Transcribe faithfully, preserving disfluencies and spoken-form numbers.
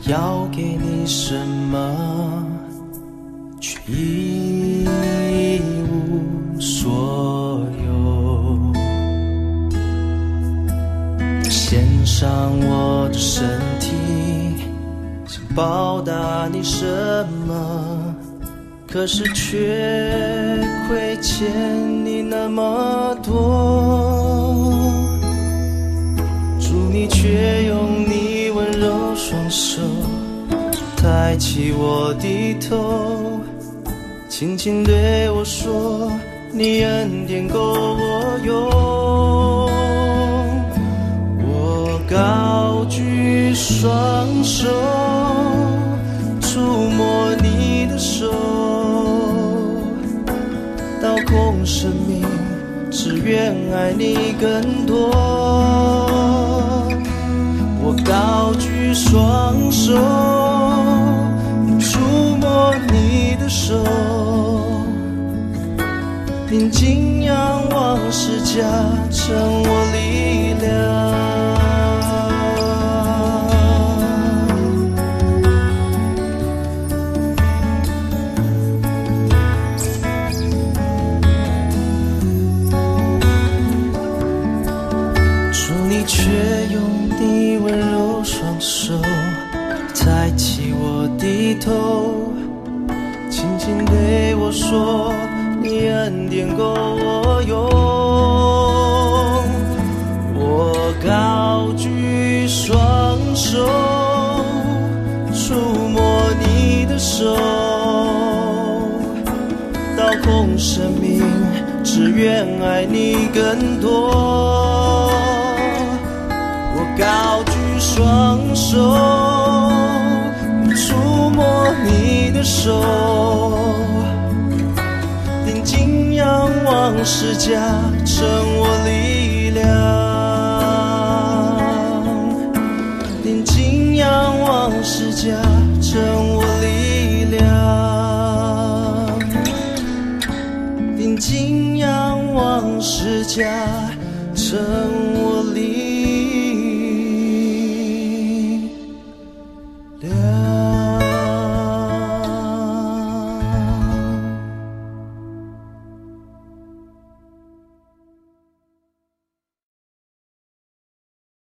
要给你什么，却一无所有。献上我的身体，想报答你什么，可是却亏欠你那么多。主，你却用你温柔双手抬起我的头，轻轻对我说，你恩典够我用。我高举双手，触摸你的手，倒空生命，只愿爱你更多。我高举双手，触摸你的手，并敬仰望十架成我力量。主，你却用你温柔双手抬起我的头，轻轻对我说，你恩典够我用。我高举双手，触摸你的手，倒空生命，只愿爱你更多。我高举双手，触摸你的手，并敬仰望十架成我力